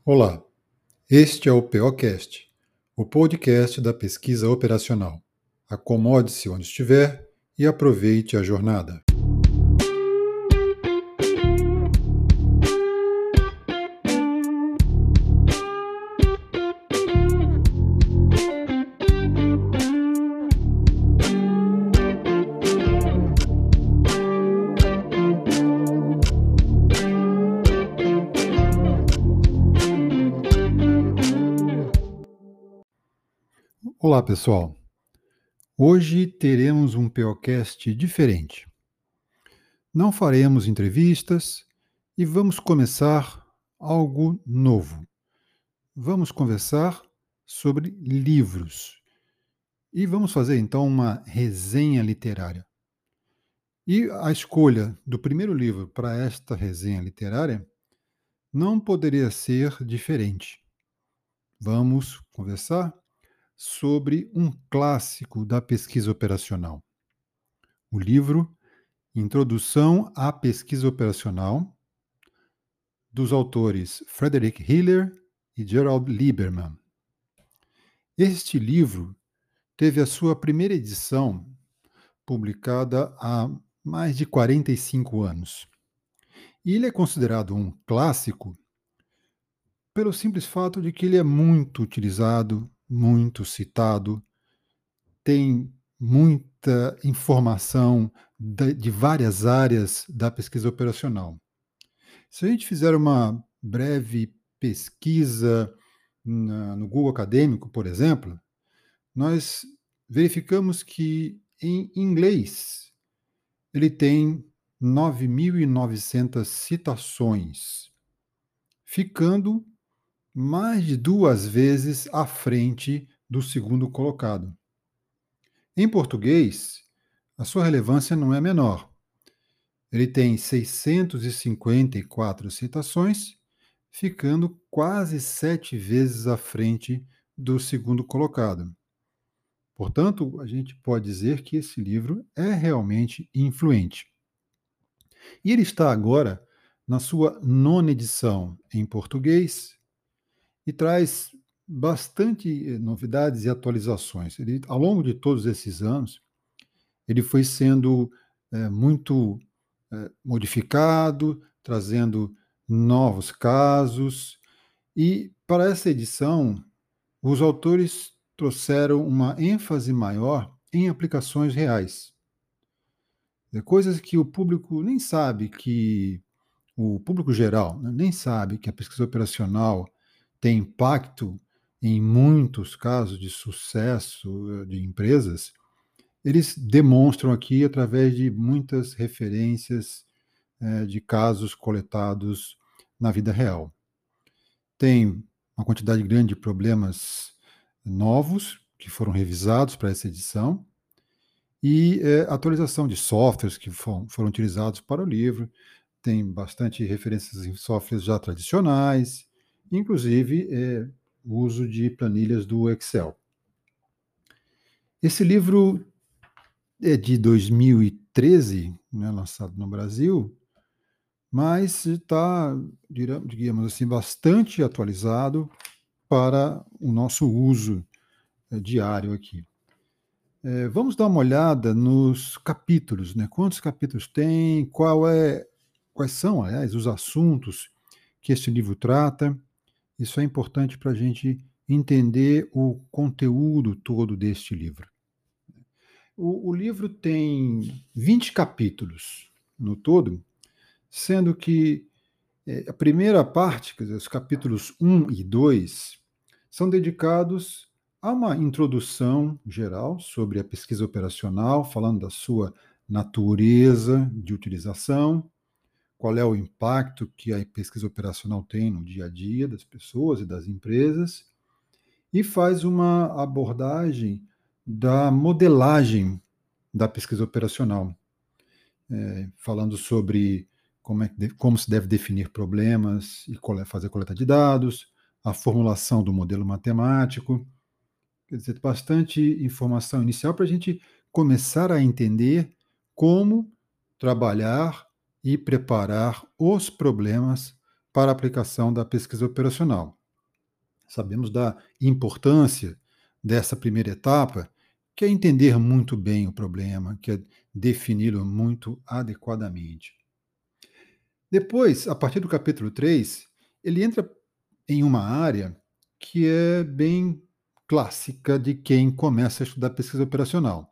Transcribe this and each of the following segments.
Olá, este é o POcast, o podcast da pesquisa operacional. Acomode-se onde estiver e aproveite a jornada. Olá, pessoal. Hoje teremos um POcast diferente. Não faremos entrevistas e vamos começar algo novo. Vamos conversar sobre livros e vamos fazer então uma resenha literária. E a escolha do primeiro livro para esta resenha literária não poderia ser diferente. Vamos conversar sobre um clássico da pesquisa operacional. O livro Introdução à Pesquisa Operacional, dos autores Frederick Hiller e Gerald Lieberman. Este livro teve a sua primeira edição publicada há mais de 45 anos. E ele é considerado um clássico pelo simples fato de que ele é muito utilizado, muito citado, tem muita informação de várias áreas da pesquisa operacional. Se a gente fizer uma breve pesquisa no Google Acadêmico, por exemplo, nós verificamos que em inglês ele tem 9.900 citações, ficando mais de 2 vezes à frente do segundo colocado. Em português, a sua relevância não é menor. Ele tem 654 citações, ficando quase 7 vezes à frente do segundo colocado. Portanto, a gente pode dizer que esse livro é realmente influente. E ele está agora na sua 9ª edição em português e traz bastante novidades e atualizações. Ele, ao longo de todos esses anos, ele foi sendo muito modificado, trazendo novos casos, e para essa edição, os autores trouxeram uma ênfase maior em aplicações reais. Coisas que o público nem sabe que, o público geral, né, nem sabe que a pesquisa operacional tem impacto em muitos casos de sucesso de empresas. Eles demonstram aqui através de muitas referências de casos coletados na vida real. Tem uma quantidade grande de problemas novos que foram revisados para essa edição e atualização de softwares que foram utilizados para o livro. Tem bastante referências em softwares já tradicionais, inclusive o uso de planilhas do Excel. Esse livro é de 2013, né, lançado no Brasil, mas está, digamos assim, bastante atualizado para o nosso uso diário aqui. Vamos dar uma olhada nos capítulos, né? Quantos capítulos tem, quais são, aliás, os assuntos que este livro trata. Isso é importante para a gente entender o conteúdo todo deste livro. O livro tem 20 capítulos no todo, sendo que a primeira parte, quer dizer, os capítulos 1 e 2, são dedicados a uma introdução geral sobre a pesquisa operacional, falando da sua natureza de utilização, qual é o impacto que a pesquisa operacional tem no dia a dia das pessoas e das empresas, e faz uma abordagem da modelagem da pesquisa operacional, falando sobre como se deve definir problemas e fazer coleta de dados, a formulação do modelo matemático. Quer dizer, bastante informação inicial para a gente começar a entender como trabalhar e preparar os problemas para a aplicação da pesquisa operacional. Sabemos da importância dessa primeira etapa, que é entender muito bem o problema, que é defini-lo muito adequadamente. Depois, a partir do capítulo 3, ele entra em uma área que é bem clássica de quem começa a estudar pesquisa operacional.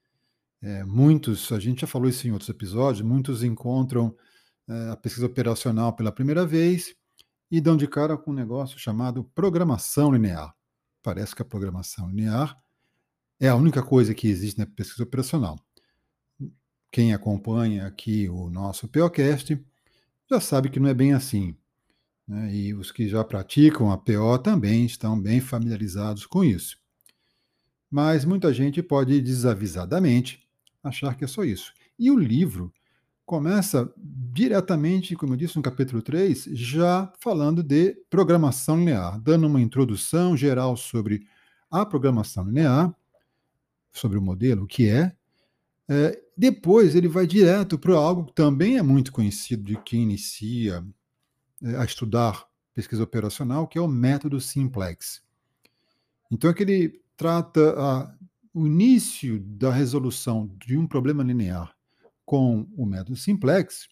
Muitos, a gente já falou isso em outros episódios, muitos encontram a pesquisa operacional pela primeira vez e dão de cara com um negócio chamado programação linear. Parece que a programação linear é a única coisa que existe na pesquisa operacional. Quem acompanha aqui o nosso POcast já sabe que não é bem assim, né? E os que já praticam a PO também estão bem familiarizados com isso. Mas muita gente pode desavisadamente achar que é só isso. E o livro começa diretamente, como eu disse no capítulo 3, já falando de programação linear, dando uma introdução geral sobre a programação linear, sobre o modelo, o que é. Depois ele vai direto para algo que também é muito conhecido de quem inicia a estudar pesquisa operacional, que é o método simplex. Então é que ele trata o início da resolução de um problema linear com o método simplex,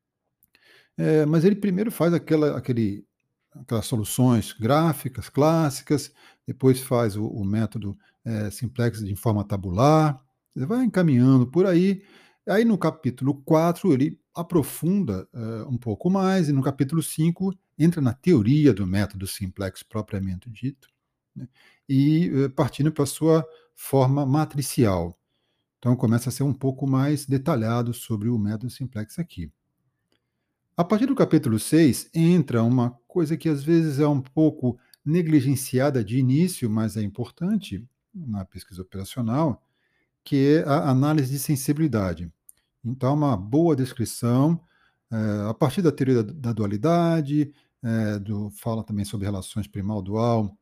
mas ele primeiro faz aquelas soluções gráficas clássicas, depois faz o método simplex de forma tabular, ele vai encaminhando por aí. Aí no capítulo 4 ele aprofunda um pouco mais, e no capítulo 5 entra na teoria do método simplex propriamente dito, né, e partindo para a sua forma matricial. Então começa a ser um pouco mais detalhado sobre o método simplex aqui. A partir do capítulo 6 entra uma coisa que às vezes é um pouco negligenciada de início, mas é importante na pesquisa operacional, que é a análise de sensibilidade. Então, uma boa descrição, a partir da teoria da dualidade, fala também sobre relações primal-dual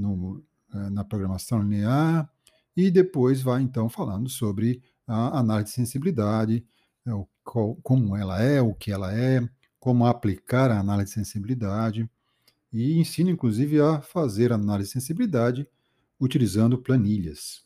na programação linear, e depois vai então falando sobre a análise de sensibilidade, como ela é, o que ela é, como aplicar a análise de sensibilidade, e ensina inclusive a fazer análise de sensibilidade utilizando planilhas.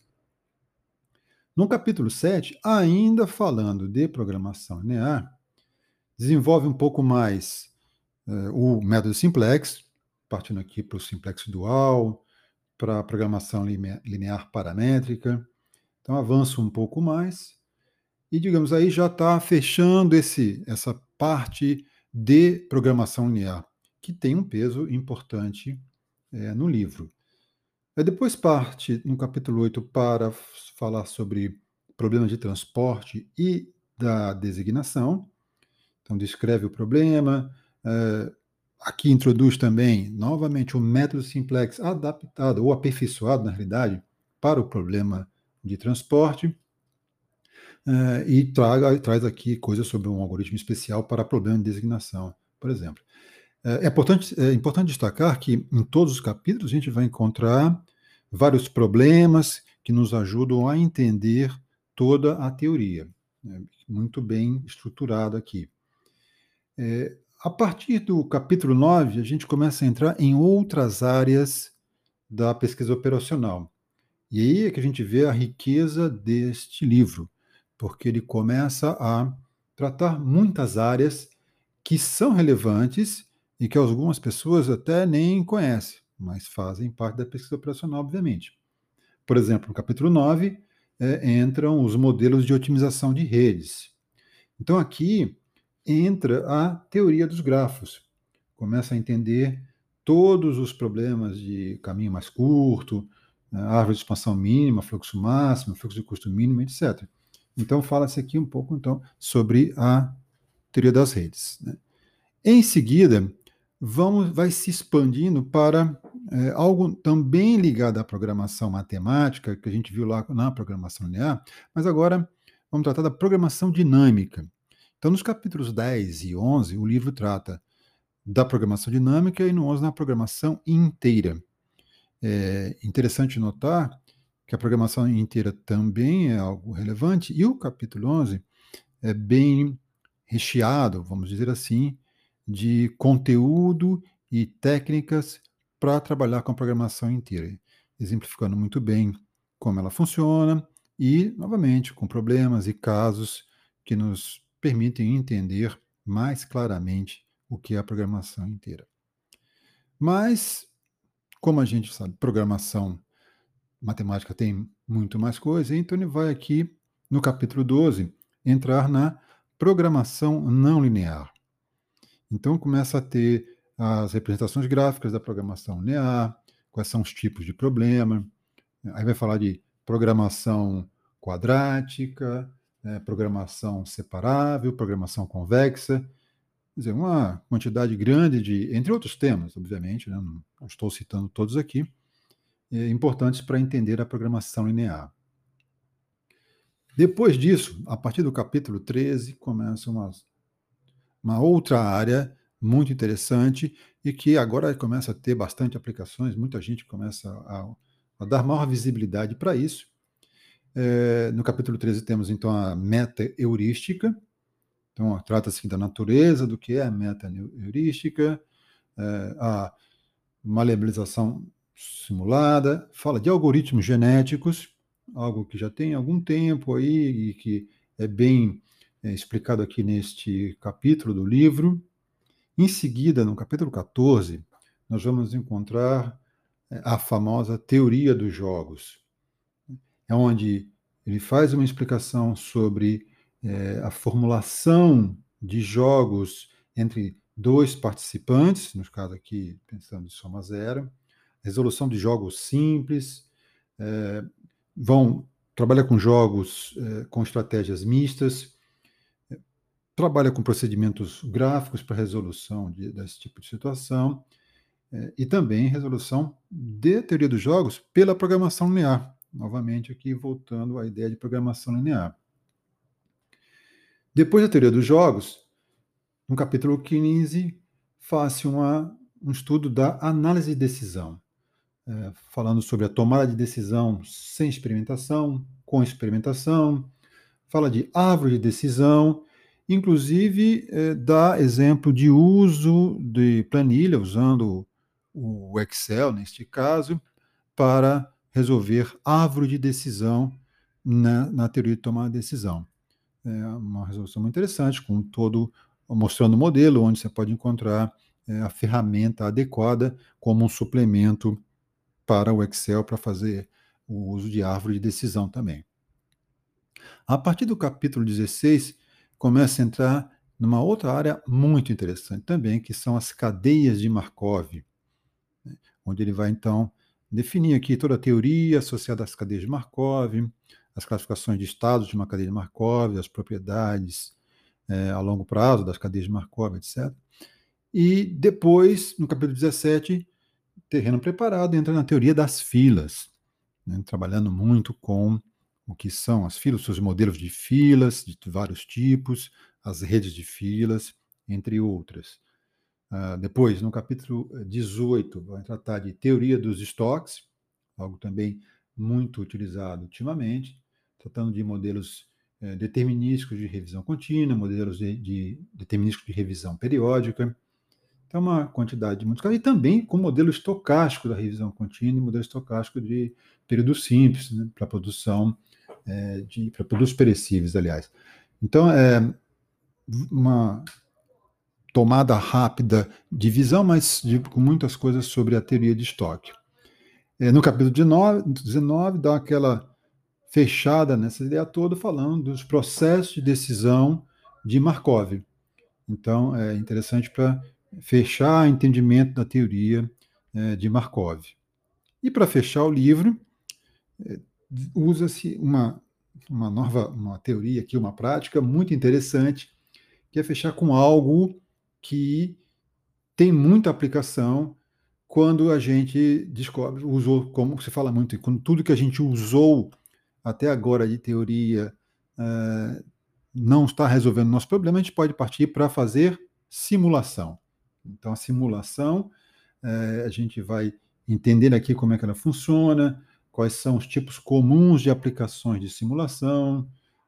No capítulo 7, ainda falando de programação linear, desenvolve um pouco mais o método simplex, partindo aqui para o simplex dual, para a programação linear paramétrica. Então avança um pouco mais e, digamos, aí já está fechando essa parte de programação linear, que tem um peso importante no livro. Depois parte, no capítulo 8, para falar sobre problemas de transporte e da designação. Então, descreve o problema. Aqui introduz também, novamente, o método simplex adaptado ou aperfeiçoado, na realidade, para o problema de transporte. E traz aqui coisas sobre um algoritmo especial para problema de designação, por exemplo. É importante destacar que em todos os capítulos a gente vai encontrar vários problemas que nos ajudam a entender toda a teoria, né? Muito bem estruturado aqui. A partir do capítulo 9, a gente começa a entrar em outras áreas da pesquisa operacional. E aí é que a gente vê a riqueza deste livro, porque ele começa a tratar muitas áreas que são relevantes e que algumas pessoas até nem conhecem, mas fazem parte da pesquisa operacional, obviamente. Por exemplo, no capítulo 9, entram os modelos de otimização de redes. Então, aqui entra a teoria dos grafos. Começa a entender todos os problemas de caminho mais curto, árvore de expansão mínima, fluxo máximo, fluxo de custo mínimo, etc. Então, fala-se aqui um pouco então, sobre a teoria das redes, né? Em seguida, vai se expandindo para algo também ligado à programação matemática, que a gente viu lá na programação linear, mas agora vamos tratar da programação dinâmica. Então, nos capítulos 10 e 11, o livro trata da programação dinâmica e no 11 na programação inteira. É interessante notar que a programação inteira também é algo relevante e o capítulo 11 é bem recheado, vamos dizer assim, de conteúdo e técnicas para trabalhar com a programação inteira, exemplificando muito bem como ela funciona e, novamente, com problemas e casos que nos permitem entender mais claramente o que é a programação inteira. Mas, como a gente sabe, programação matemática tem muito mais coisa, então ele vai aqui, no capítulo 12, entrar na programação não linear. Então começa a ter as representações gráficas da programação linear, quais são os tipos de problema, aí vai falar de programação quadrática, programação separável, programação convexa, quer dizer, uma quantidade grande de, entre outros temas, obviamente, né, não estou citando todos aqui, importantes para entender a programação linear. Depois disso, a partir do capítulo 13, começa uma outra área muito interessante e que agora começa a ter bastante aplicações, muita gente começa a dar maior visibilidade para isso. No capítulo 13 temos então a meta-heurística, então trata-se da natureza do que é a meta-heurística, a maleabilização simulada, fala de algoritmos genéticos, algo que já tem algum tempo aí e que é bem explicado aqui neste capítulo do livro. Em seguida, no capítulo 14, nós vamos encontrar a famosa teoria dos jogos, é onde ele faz uma explicação sobre a formulação de jogos entre dois participantes, no caso aqui pensando em soma zero, resolução de jogos simples, trabalha com jogos com estratégias mistas, trabalha com procedimentos gráficos para resolução desse tipo de situação, e também resolução de teoria dos jogos pela programação linear. Novamente aqui voltando à ideia de programação linear. Depois da teoria dos jogos, no capítulo 15, faz um estudo da análise de decisão, falando sobre a tomada de decisão sem experimentação, com experimentação, fala de árvore de decisão, inclusive dá exemplo de uso de planilha, usando o Excel, neste caso, para resolver árvore de decisão na teoria de tomada de decisão. É uma resolução muito interessante, com mostrando o modelo onde você pode encontrar a ferramenta adequada como um suplemento para o Excel para fazer o uso de árvore de decisão também. A partir do capítulo 16, começa a entrar numa outra área muito interessante também, que são as cadeias de Markov, né, onde ele vai, então, definir aqui toda a teoria associada às cadeias de Markov, as classificações de estados de uma cadeia de Markov, as propriedades a longo prazo das cadeias de Markov, etc. E depois, no capítulo 17, terreno preparado, entra na teoria das filas, né, trabalhando muito com o que são as filas, seus modelos de filas de vários tipos, as redes de filas, entre outras. Depois, no capítulo 18, vai tratar de teoria dos estoques, algo também muito utilizado ultimamente, tratando de modelos determinísticos de revisão contínua, modelos de determinísticos de revisão periódica. Então, uma quantidade de muitos casos, e também com modelo estocástico da revisão contínua e modelo estocástico de período simples, né, para produção, para produtos perecíveis, aliás. Então, é uma tomada rápida de visão, mas com muitas coisas sobre a teoria de estoque. No capítulo 19, dá aquela fechada nessa ideia toda, falando dos processos de decisão de Markov. Então, é interessante para fechar o entendimento da teoria de Markov. E para fechar o livro, usa-se uma teoria aqui, uma prática muito interessante, que é fechar com algo que tem muita aplicação quando a gente descobre, usou, como se fala muito, quando tudo que a gente usou até agora de teoria não está resolvendo o nosso problema, a gente pode partir para fazer simulação. Então, a simulação, a gente vai entender aqui como é que ela funciona, quais são os tipos comuns de aplicações de simulação,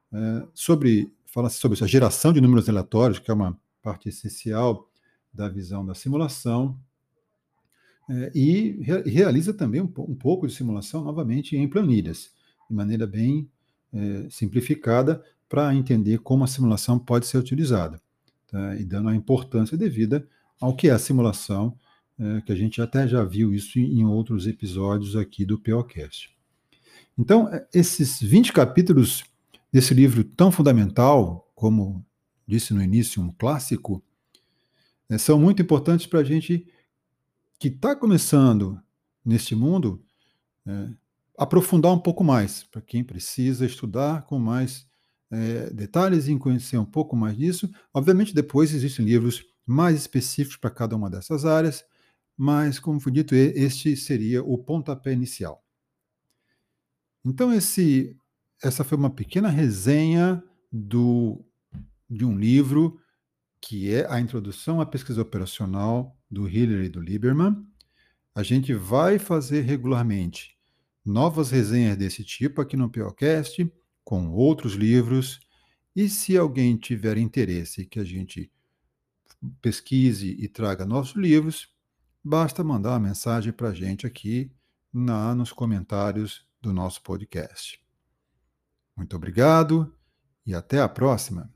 fala-se sobre a geração de números aleatórios, que é uma parte essencial da visão da simulação, e realiza também um pouco de simulação novamente em planilhas, de maneira bem simplificada, para entender como a simulação pode ser utilizada, tá? E dando a importância devida ao que é a simulação, que a gente até já viu isso em outros episódios aqui do POcast. Então, esses 20 capítulos desse livro tão fundamental, como disse no início, um clássico, são muito importantes para a gente que está começando neste mundo, é, aprofundar um pouco mais, para quem precisa estudar com mais detalhes e conhecer um pouco mais disso. Obviamente, depois existem livros mais específicos para cada uma dessas áreas, mas, como foi dito, este seria o pontapé inicial. Então, essa foi uma pequena resenha de um livro que é a Introdução à Pesquisa Operacional do Hiller e do Lieberman. A gente vai fazer regularmente novas resenhas desse tipo aqui no POcast, com outros livros. E se alguém tiver interesse que a gente pesquise e traga novos livros, basta mandar uma mensagem para a gente aqui nos comentários do nosso podcast. Muito obrigado e até a próxima.